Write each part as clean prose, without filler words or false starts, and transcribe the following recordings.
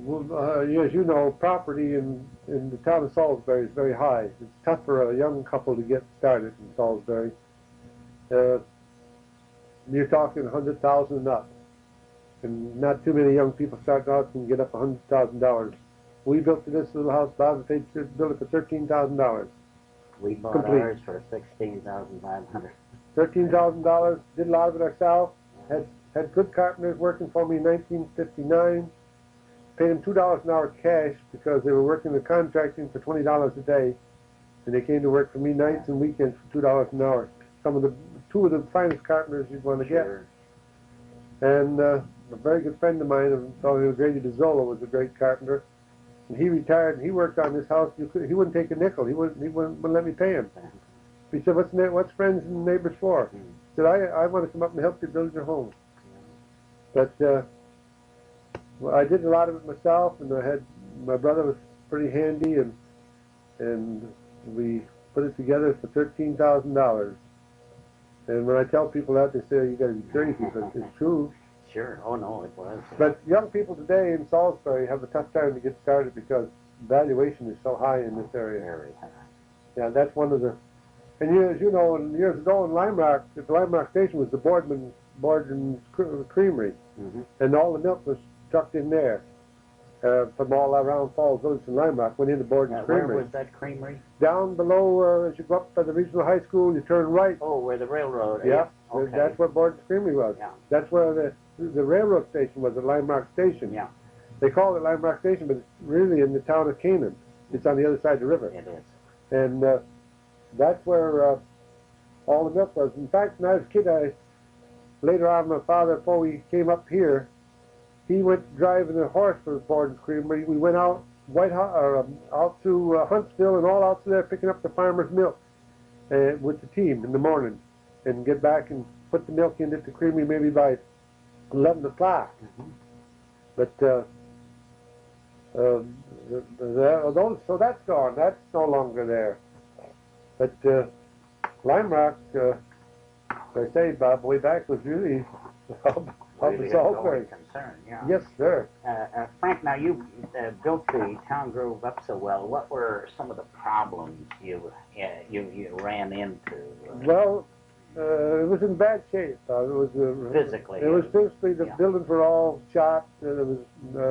as you know, property in the town of Salisbury is very high. It's tough for a young couple to get started in Salisbury. You're talking 100,000 and up, and not too many young people start out and get up $100,000. We built this little house. Bob paid to build it for $13,000. We bought Complete. ours for $16,500. $13,000. Did a lot of it ourselves. Had good carpenters working for me in 1959. Paid them $2 an hour cash because they were working the contracting for $20 a day, and they came to work for me nights and weekends for $2 an hour. Two of the finest carpenters you'd want to get. And a very good friend of mine, a fellow named Grady DeZola, was a great carpenter. And he retired, and he worked on this house. He wouldn't take a nickel. He wouldn't let me pay him. He said, what's friends and neighbors for? He said, I want to come up and help you build your home. But well, I did a lot of it myself, and my brother was pretty handy, and we put it together for $13,000. And when I tell people that, they say, you got to be crazy, but it's true. Sure. Oh, no, it was. But young people today in Salisbury have a tough time to get started because valuation is so high in this area. Very high. Yeah, that's one of the... And as you know, years ago in Lime Rock, the Lime Rock Station was the Boardman Creamery. And all the milk was trucked in there from all around Falls Village and Lime Rock, went into Boardman's Creamery. Where was that creamery? Down below, as you go up by the regional high school, you turn right. Oh, where the railroad is? Yeah, Okay. that's where Boardman's Creamery was. Yeah. That's where the railroad station was, the Lime Rock Station. Yeah. They call it Lime Rock Station, but it's really in the town of Canaan. It's on the other side of the river. It is. And that's where all the milk was. In fact, when I was a kid, later on, my father, before we came up here, he went driving a horse for Boardman's Creamery. We went out out to Huntsville and all out to there picking up the farmer's milk with the team in the morning, and get back and put the milk into the creamery maybe by 11 o'clock. But so that's gone. That's no longer there. But Lime Rock, as I say, Bob, way back was really Really a going concern, yeah. Yes, sir. Frank, now you built the town grove up so well. What were some of the problems you ran into? Well, it was in bad shape. It was physically. It was physically. The buildings were all shot. There was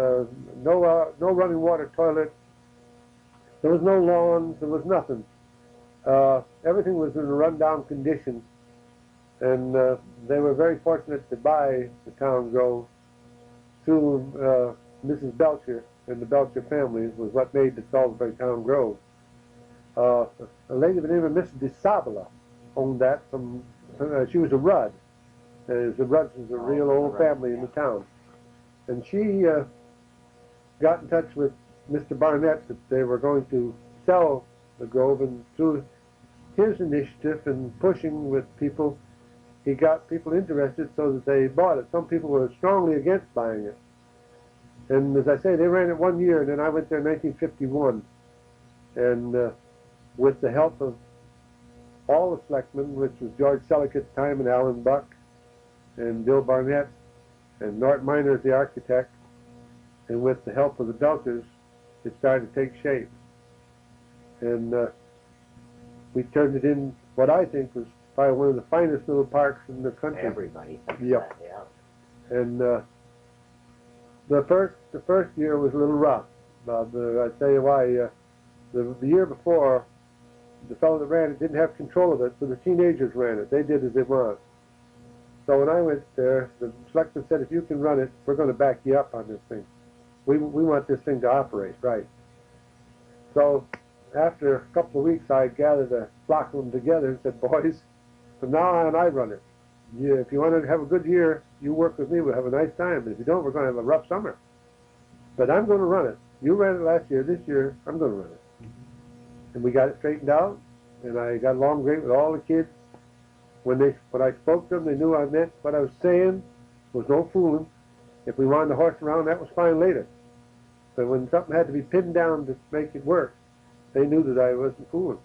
no running water toilet. There was no lawns. There was nothing. Everything was in a rundown condition. And they were very fortunate to buy the town grove through Mrs. Belcher and the Belcher families was what made the Salisbury Town Grove. A lady by the name of Miss DeSabala owned that from, she was a Rudd. The Rudds was a real old family in the town. And she got in touch with Mr. Barnett that they were going to sell the grove, and through his initiative and pushing with people, he got people interested so that they bought it. Some people were strongly against buying it. And as I say, they ran it 1 year, and then I went there in 1951. And with the help of all the selectmen, which was George Selleck at the time, and Alan Buck, and Bill Barnett, and Norton Miner as the architect, and with the help of the Belchers, it started to take shape. And we turned it in what I think was probably one of the finest little parks in the country. Everybody thinks Yep. that, yeah. And the first year was a little rough, Bob. I tell you why. The year before, the fellow that ran it didn't have control of it, so the teenagers ran it. They did as they want. So when I went there, the selectman said, if you can run it, we're going to back you up on this thing. We want this thing to operate right. So after a couple of weeks, I gathered a flock of them together and said, boys, from now on, I run it. If you want to have a good year, you work with me, we'll have a nice time. But if you don't, we're going to have a rough summer. But I'm going to run it. You ran it last year. This year, I'm going to run it. And we got it straightened out, and I got along great with all the kids. When I spoke to them, they knew I meant what I was saying. There was no fooling. If we wanted to horse around, that was fine later. But when something had to be pinned down to make it work, they knew that I wasn't fooling.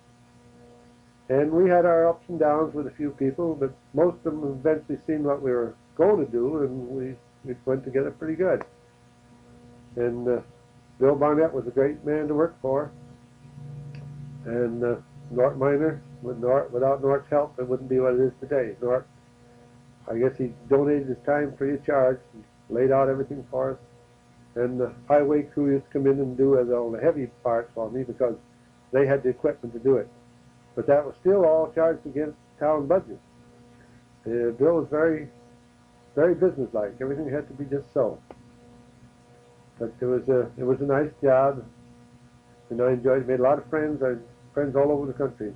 And we had our ups and downs with a few people, but most of them eventually seen what we were going to do, and we went together pretty good. And Bill Barnett was a great man to work for, and Nort Miner, without Nort's help, it wouldn't be what it is today. Nort, I guess he donated his time free of charge, and laid out everything for us, and the highway crew used to come in and do all the heavy parts for me because they had the equipment to do it. But that was still all charged against town budget. Bill was very, very businesslike. Everything had to be just so. But it was a nice job, and I enjoyed it. Made a lot of friends. I had friends all over the country.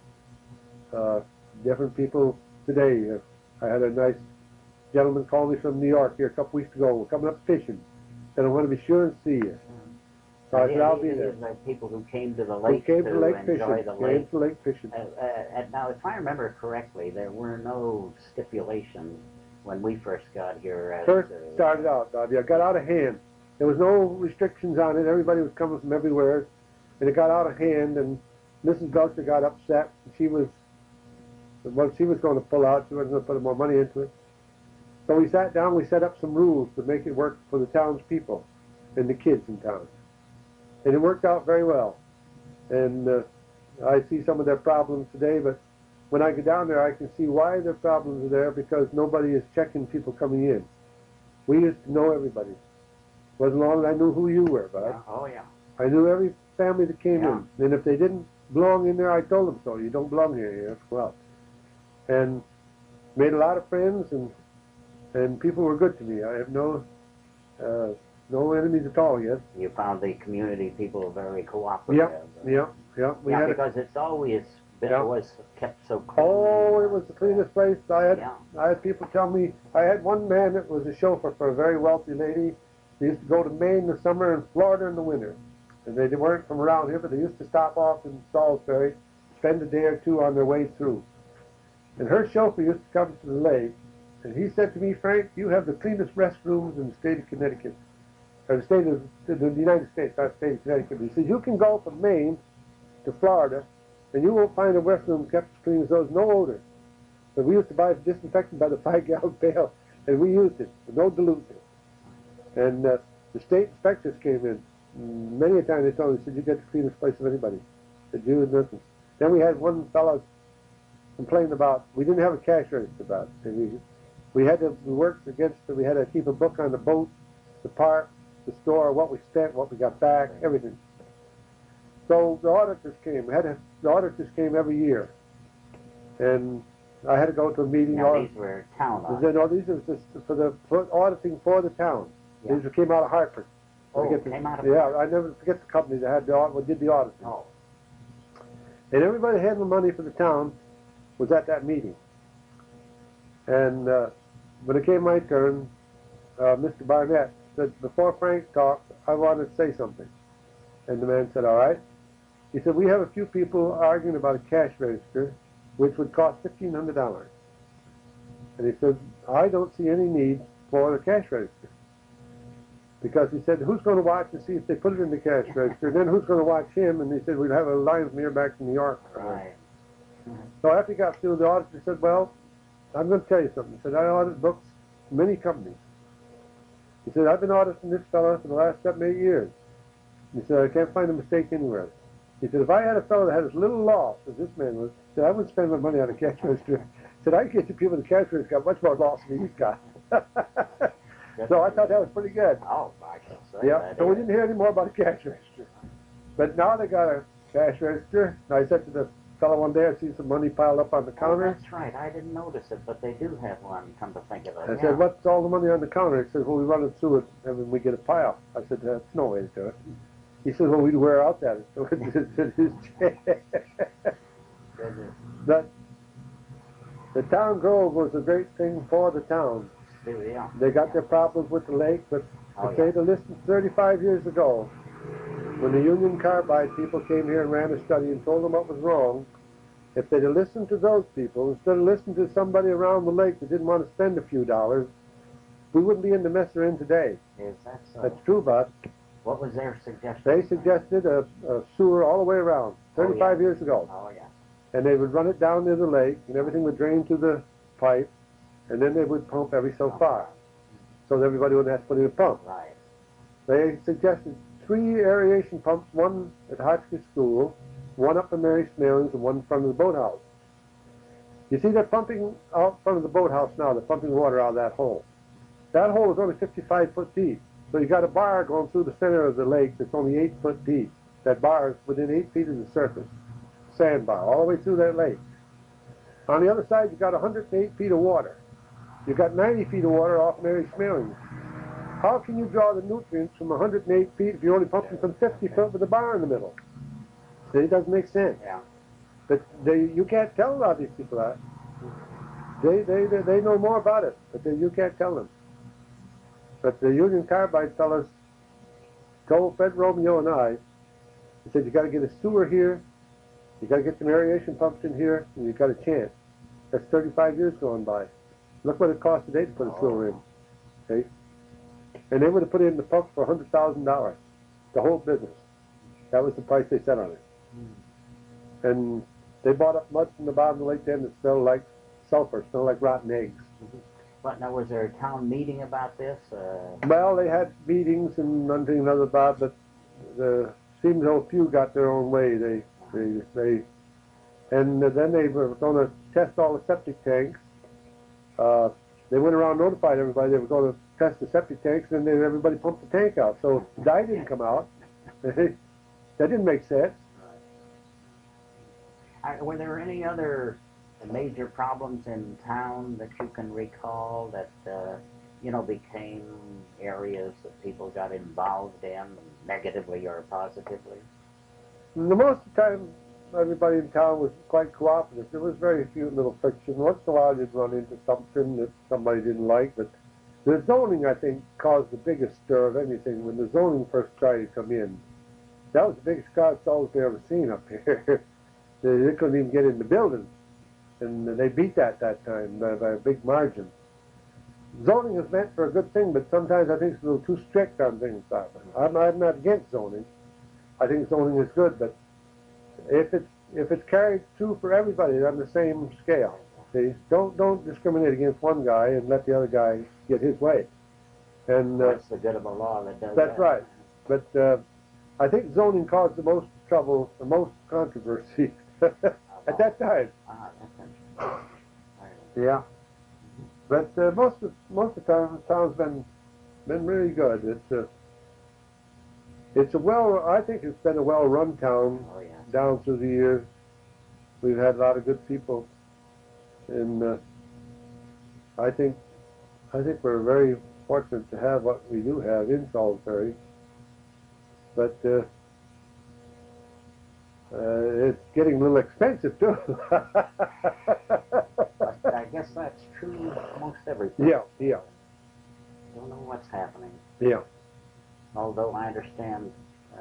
Different people today. I had a nice gentleman call me from New York here a couple weeks ago. We're coming up fishing. Said, I want to be sure and see you. So I said, I'll be there. These are people who came to the lake Who came to lake enjoy fishing. the lake. Came to lake fishing. Now, if I remember correctly, there were no stipulations when we first got here. As, First started out, it got out of hand. There was no restrictions on it. Everybody was coming from everywhere, and it got out of hand. And Mrs. Belcher got upset. She was going to pull out. She wasn't going to put more money into it. So we sat down. We set up some rules to make it work for the townspeople and the kids in town, and it worked out very well. And I see some of their problems today, but when I get down there, I can see why their problems are there, because nobody is checking people coming in. We used to know everybody. Wasn't long as I knew who you were, Bud. Yeah. Oh, yeah. I knew every family that came Yeah. in. And if they didn't belong in there, I told them so. You don't belong here. You have to go out. And made a lot of friends, and people were good to me. I have no enemies at all yet. You found the community people very cooperative. Yeah. We had because it's always been Yeah. was kept so clean. Oh, it was the cleanest place. Yeah. I had people tell me. I had one man that was a chauffeur for a very wealthy lady. They used to go to Maine in the summer and Florida in the winter. And they weren't from around here, but they used to stop off in Salisbury, spend a day or two on their way through. And her chauffeur used to come to the lake, and he said to me, Frank, you have the cleanest restrooms in the state of Connecticut, or the United States, not the state of Connecticut. He said, you can go from Maine to Florida, and you won't find a restroom kept as clean as those, no odor. But we used to buy disinfectant by the 5-gallon pail, and we used it, with no dilution. And the state inspectors came in. Many a time they told me, said, you get the cleanest place of anybody. Said, you and nothing. Then we had one fellow complain about, we didn't have a cash register about it. And we had to keep a book on the boat, the park, the store, what we spent, what we got back, everything. So the auditors came. The auditors came every year. And I had to go to a meeting. Now, these were town audits. No, these are just for auditing for the town. Yeah. These came out of Hartford. Came out of Yeah, I never forget the company that did the auditing. Oh. And everybody had the money for the town was at that meeting. And when it came my turn, Mr. Barnett said, before Frank talked, I wanted to say something. And the man said, all right. He said, we have a few people arguing about a cash register, which would cost $1,500. And he said, I don't see any need for the cash register. Because he said, who's going to watch and see if they put it in the cash register? Then who's going to watch him? And he said, we'd have a line from here back to New York. Right. So after he got through, the auditor said, well, I'm going to tell you something. He said, I audit books for many companies. He said, I've been auditing this fellow for the last 7 or 8 years. He said, I can't find a mistake anywhere. He said, if I had a fellow that had as little loss as this man was, he said, I wouldn't spend my money on a cash register. He said, I can get you people in the cash register got much more loss than he's got. So I thought that was pretty good. Oh, I can say Yeah. that. So we didn't hear any more about a cash register. But now they got a cash register. And I said to the fellow one day, I see some money piled up on the Oh, counter. that's right. I didn't notice it, but they do have one, come to think of it. I Yeah. said, what's all the money on the counter? He said, well, we run it through it and then we get a pile. I said, that's no way to do it. He said, well, we'd wear out that. So but the town grove was a great thing for the town. Yeah. They got their problems with the lake, but Oh, if they'd have listened 35 years ago, when the Union Carbide people came here and ran a study and told them what was wrong, if they'd have listened to those people, instead of listening to somebody around the lake that didn't want to spend a few dollars, we wouldn't be in the mess we're in today. Is that so? That's true, but What was their suggestion? they suggested a sewer all the way around, 35 years ago. Oh, yeah. And they would run it down near the lake, and everything would drain through the pipe, and then they would pump every so far, so that everybody wouldn't have to put in a pump. Right. They suggested 3 aeration pumps, one at Hotchkiss School, one up in Mary Smailing's, and one in front of the boathouse. You see, they're pumping out front of the boathouse now. They're pumping water out of that hole. That hole is only 55 foot deep. So you got a bar going through the center of the lake that's only 8 foot deep. That bar is within 8 feet of the surface. Sandbar, all the way through that lake. On the other side, you've got 108 feet of water. You've got 90 feet of water off Mary Smailing's. How can you draw the nutrients from 108 feet if you're only pumping from 50 foot with a bar in the middle? See, it doesn't make sense. Yeah. But you can't tell a lot of these people that. They know more about it, but you can't tell them. But the Union Carbide fellas told Fred Romeo and I, he said, you got to get a sewer here, you got to get some aeration pumps in here, and you got a chance. That's 35 years going by. Look what it cost today to put a sewer in. Okay? And they would have put in the pump for $100,000, the whole business. That was the price they set on it. And they bought up mud from the bottom of the lake then that smelled like sulfur, smelled like rotten eggs. But now, was there a town meeting about this? Well, they had meetings and one thing and another about, but seems though few got their own way. And then they were going to test all the septic tanks. They went around and notified everybody they were going to test the septic tanks, and then everybody pumped the tank out. So the dye didn't come out. That didn't make sense. Were there any other major problems in town that you can recall that, became areas that people got involved in, negatively or positively? The most of the time, everybody in town was quite cooperative. There was very few little friction. Once in a while, you'd run into something that somebody didn't like, but the zoning, I think, caused the biggest stir of anything. When the zoning first tried to come in, that was the biggest crowd stalls they ever seen up here. They couldn't even get in the building, and they beat that time by a big margin. Zoning is meant for a good thing, but sometimes I think it's a little too strict on things. I'm not against zoning. I think zoning is good, but if it's carried through for everybody on the same scale, see, don't discriminate against one guy and let the other guy get his way. And That's the good of a law that does that's that. right. But I think zoning caused the most trouble, the most controversy at that time. That's Yeah. But most of the time, the town's been really good. I think it's been a well-run town Oh, yes. down through the years. We've had a lot of good people, and I think we're very fortunate to have what we do have in Salisbury. But it's getting a little expensive too. But I guess that's true most everything. Yeah. Don't know what's happening. Yeah. Although I understand,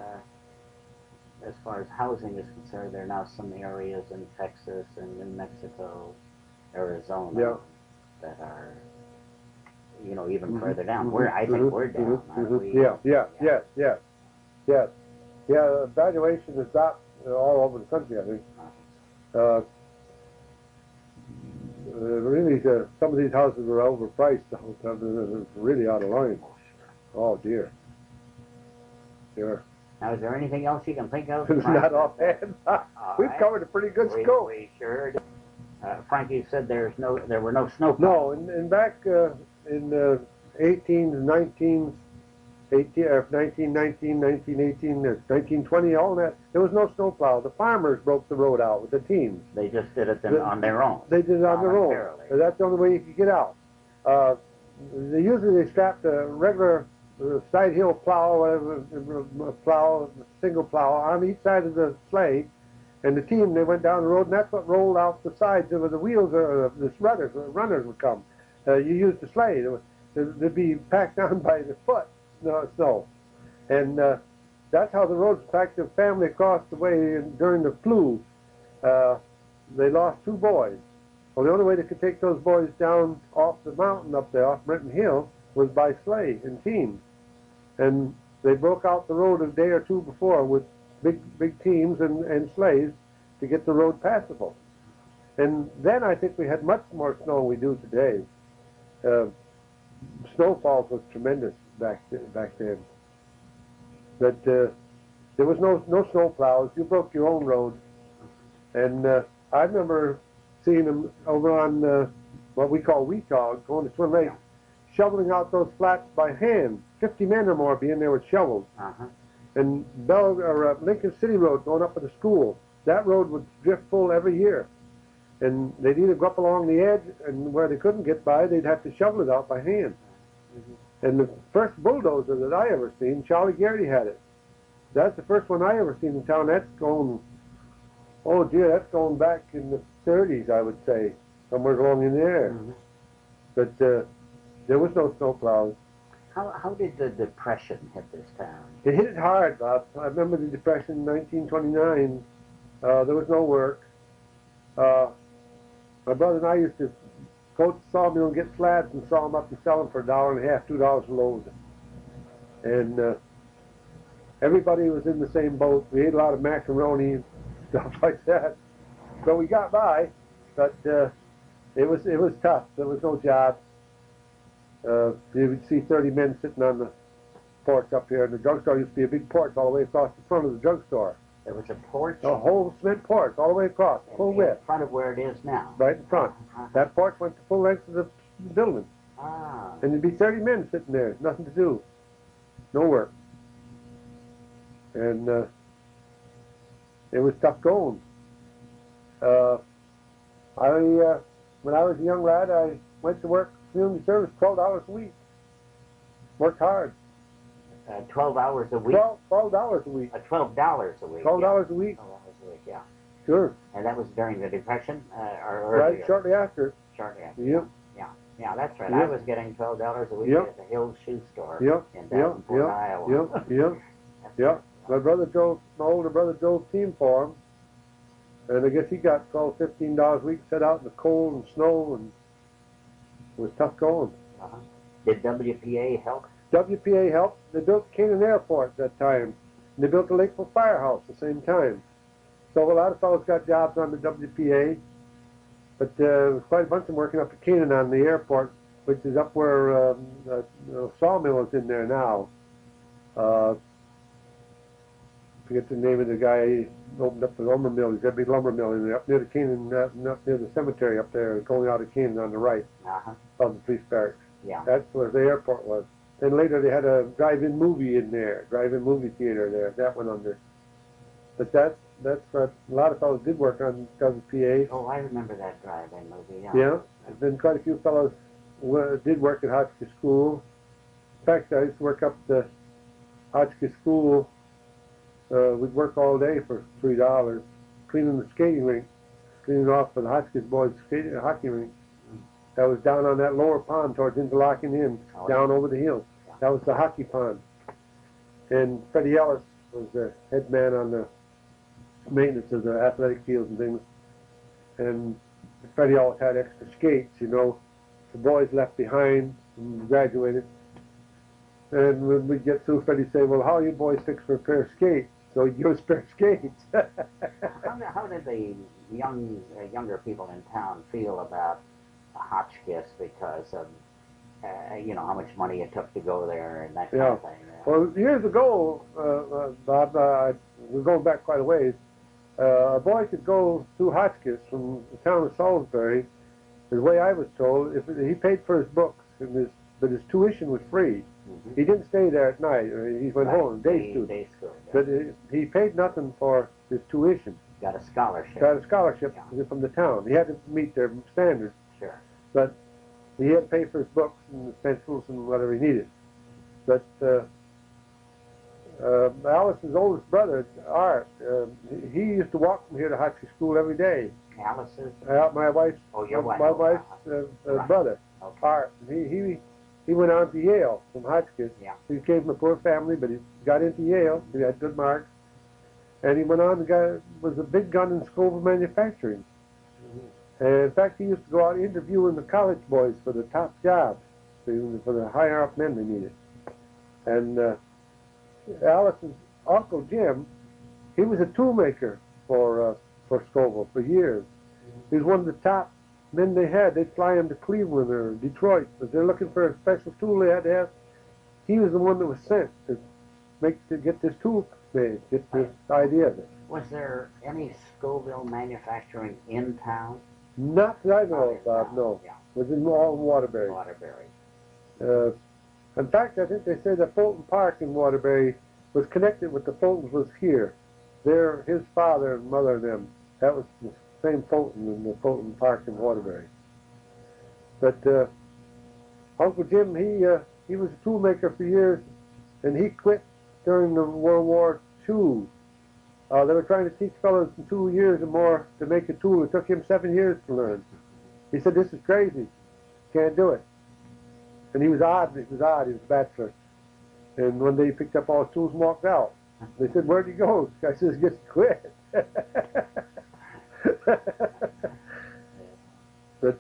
as far as housing is concerned, there are now some areas in Texas and New Mexico, Arizona, that are, even further down. I think we're down, aren't we? Yes. Yeah, valuation is up all over the country, I think. Really, some of these houses are overpriced the whole time. They're really out of line. Oh, dear. Sure. Now, is there anything else you can think of? It's not offhand. We've covered a pretty good scope. We sure do. Frankie said there were no snow. No, and back in 1919, 1918, 1920, all that, there was no snowplow. The farmers broke the road out with the teams. They just did it on their own. They did it on their own. Voluntarily. That's the only way you could get out. Usually they strapped a regular side hill plow, whatever, single plow on each side of the sleigh, and the team, they went down the road, and that's what rolled out the sides of the wheels, the runners would come. You used the sleigh. They'd be packed down by the foot, snow. And that's how the roads packed the family across the way during the flu. They lost 2 boys. Well, the only way they could take those boys down off the mountain up there, off Brenton Hill, was by sleigh and teams. And they broke out the road a day or two before with big teams and sleighs to get the road passable. And then I think we had much more snow than we do today. Snowfall was tremendous back then. But there was no snow plows. You broke your own roads. And I remember seeing them over on what we call Weetog, going to Twin Lakes, shoveling out those flats by hand. 50 men or more being there with shovels. And Lincoln City Road going up to the school, that road would drift full every year. And they'd either go up along the edge, and where they couldn't get by, they'd have to shovel it out by hand. And the first bulldozer that I ever seen, Charlie Garrity had it. That's the first one I ever seen in town. That's going, oh dear, that's going back in the 30s, I would say, somewhere along in there. But there was no snow plows. How did the Depression hit this town? It hit it hard, Bob. I remember the Depression in 1929. There was no work. My brother and I used to go to the sawmill and get slabs and saw them up and sell them for $1.50, $2 a load. And everybody was in the same boat. We ate a lot of macaroni and stuff like that. So we got by, but it was tough. There was no jobs. You would see 30 men sitting on the porch up here, and the drugstore used to be a big porch all the way across the front of the drugstore. There was a porch? A whole cement porch all the way across, full width. In front of where it is now? Right in front. That porch went the full length of the building. And there'd be 30 men sitting there, nothing to do. No work. And it was tough going. When I was a young lad, I went to work community service, $12 a week. Worked hard. 12 hours a week? $12 a week. $12 a week. $12 a week. $12 a week, yeah. Sure. And that was during the Depression? Or right, earlier? shortly after. Shortly after. Yep. Yeah, that's right. Yep. I was getting $12 a week Yep. at the Hills Shoe Store in Yep. Davenport, Iowa. Yep. My older brother drove team for him, and I guess he got $12, $15 a week, set out in the cold and snow, and it was tough going. Did WPA help? WPA helped. They built Canaan Airport at that time, and they built the Lakeville Firehouse at the same time. So a lot of fellows got jobs on the WPA, but there was quite a bunch of them working up at Canaan on the airport, which is up where the sawmill is in there now. I forget the name of the guy who opened up the lumber mill. He's got a big lumber mill in there, up near the Canaan, up near the cemetery up there, going out of Canaan on the right, of the police barracks. Yeah. That's where the airport was. Then later they had a drive-in movie in there, drive-in movie theater there. That went under. But that's what a lot of fellows did work on WPA. Oh, I remember that drive-in movie, yeah. Yeah. There's been quite a few fellows did work at Hotchkiss School. In fact, I used to work up the Hotchkiss School. We'd work all day for $3, cleaning the skating rink, cleaning off for the Hotchkiss boys' hockey rink. That was down on that lower pond towards Interlocking Inn, down over the hill. That was the hockey pond. And Freddie Ellis was the head man on the maintenance of the athletic fields and things. And Freddie always had extra skates, you know. The boys left behind and graduated. And when we'd get through, Freddie'd say, well, how are you boys fixed for a pair of skates? So he'd give us a pair of skates. How did the younger people in town feel about Hotchkiss because of, how much money it took to go there and that kind of thing? Well, years ago, Bob, we're going back quite a ways, a boy could go through Hotchkiss from the town of Salisbury, the way I was told, if he paid for his books, but his tuition was free. He didn't stay there at night. He went home, day student. Day school, But he paid nothing for his tuition. Got a scholarship. Got a scholarship from the town. He had to meet their standards. Sure. But he had to pay for his books and pencils and whatever he needed. But Alice's oldest brother, Art, he used to walk from here to Hotchkiss School every day. Alice's? My wife's, your wife. My wife's brother, Okay. Art. He went on to Yale from Hotchkiss. Yeah. He came from a poor family, but he got into Yale. He had good marks. And he went on to was a big gun in Scoville Manufacturing. And in fact, he used to go out interviewing the college boys for the top jobs, for the higher up men they needed. And Alice's uncle Jim, he was a tool maker for Scoville for years. He was one of the top men they had. They'd fly him to Cleveland or Detroit, but they're looking for a special tool they had to have. He was the one that was sent to get this tool made, get this idea of it. Was there any Scoville manufacturing in town? Not that I know Not in of, Bob, town, no. yeah. It was in all in Waterbury. Waterbury. In fact, I think they say that Fulton Park in Waterbury was connected with the Fultons was here. His father and mother and them. That was the same Fulton in the Fulton Park in Waterbury. But Uncle Jim, he was a toolmaker for years, and he quit during the World War II. They were trying to teach fellows in 2 years or more to make a tool. It took him 7 years to learn. He said, "This is crazy. Can't do it." And he was odd. He was a bachelor. And one day he picked up all his tools and walked out. They said, "Where'd he go?" The guy says, "Just quit." But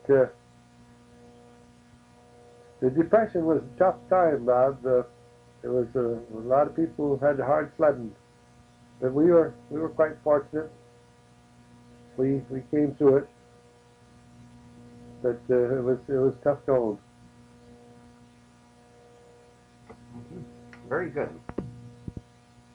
the Depression was a tough time, Bob. There was a lot of people who had hard sledding. But we were quite fortunate. We came through it. But it was tough going. Very good.